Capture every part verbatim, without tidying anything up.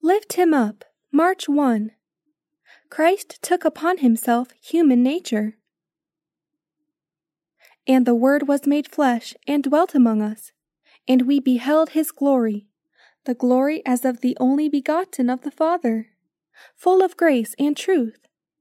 Lift him up. March one. Christ took upon himself human nature. And the Word was made flesh and dwelt among us, and we beheld his glory, the glory as of the only begotten of the Father, full of grace and truth.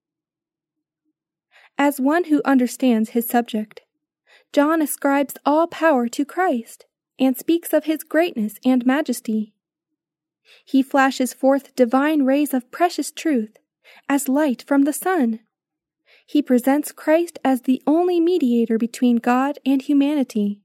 As one who understands his subject, John ascribes all power to Christ and speaks of his greatness and majesty. He flashes forth divine rays of precious truth as light from the sun. He presents Christ as the only mediator between God and humanity.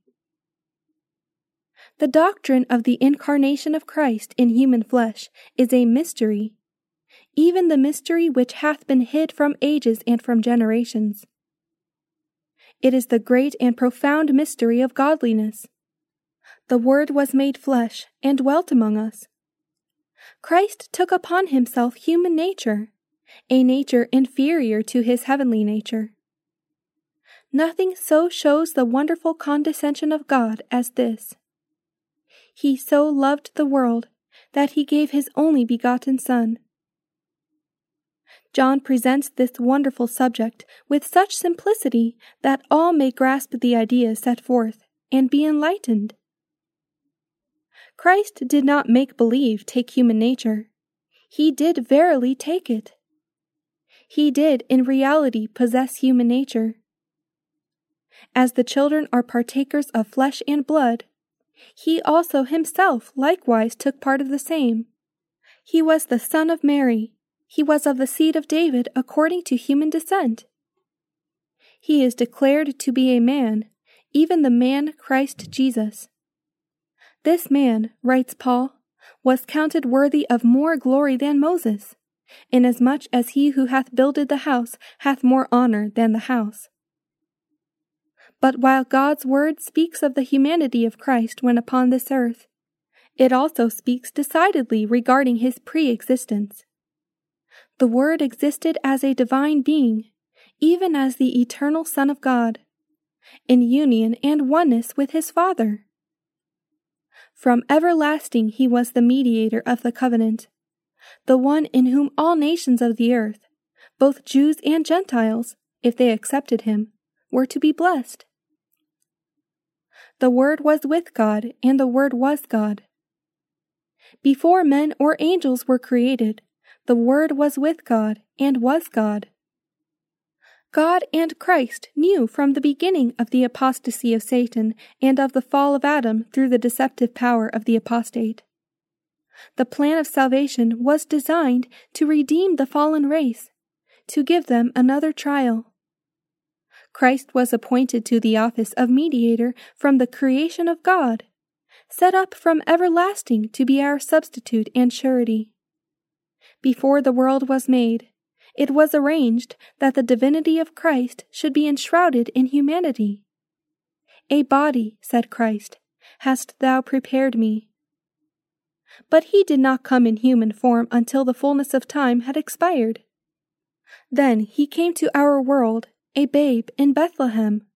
The doctrine of the incarnation of Christ in human flesh is a mystery, even the mystery which hath been hid from ages and from generations. It is the great and profound mystery of godliness. The Word was made flesh and dwelt among us. Christ took upon himself human nature, a nature inferior to his heavenly nature. Nothing so shows the wonderful condescension of God as this. He so loved the world that he gave his only begotten Son. John presents this wonderful subject with such simplicity that all may grasp the ideas set forth and be enlightened. Christ did not make believe take human nature. He did verily take it. He did in reality possess human nature. As the children are partakers of flesh and blood, he also himself likewise took part of the same. He was the Son of Mary. He was of the seed of David according to human descent. He is declared to be a man, even the man Christ Jesus. This man, writes Paul, was counted worthy of more glory than Moses, inasmuch as he who hath builded the house hath more honor than the house. But while God's word speaks of the humanity of Christ when upon this earth, it also speaks decidedly regarding his pre-existence. The Word existed as a divine being, even as the eternal Son of God, in union and oneness with his Father. From everlasting he was the mediator of the covenant, the one in whom all nations of the earth, both Jews and Gentiles, if they accepted him, were to be blessed. The Word was with God, and the Word was God. Before men or angels were created, the Word was with God and was God. God and Christ knew from the beginning of the apostasy of Satan and of the fall of Adam through the deceptive power of the apostate. The plan of salvation was designed to redeem the fallen race, to give them another trial. Christ was appointed to the office of mediator from the creation of God, set up from everlasting to be our substitute and surety. Before the world was made, it was arranged that the divinity of Christ should be enshrouded in humanity. A body, said Christ, hast thou prepared me. But he did not come in human form until the fullness of time had expired. Then he came to our world, a babe in Bethlehem.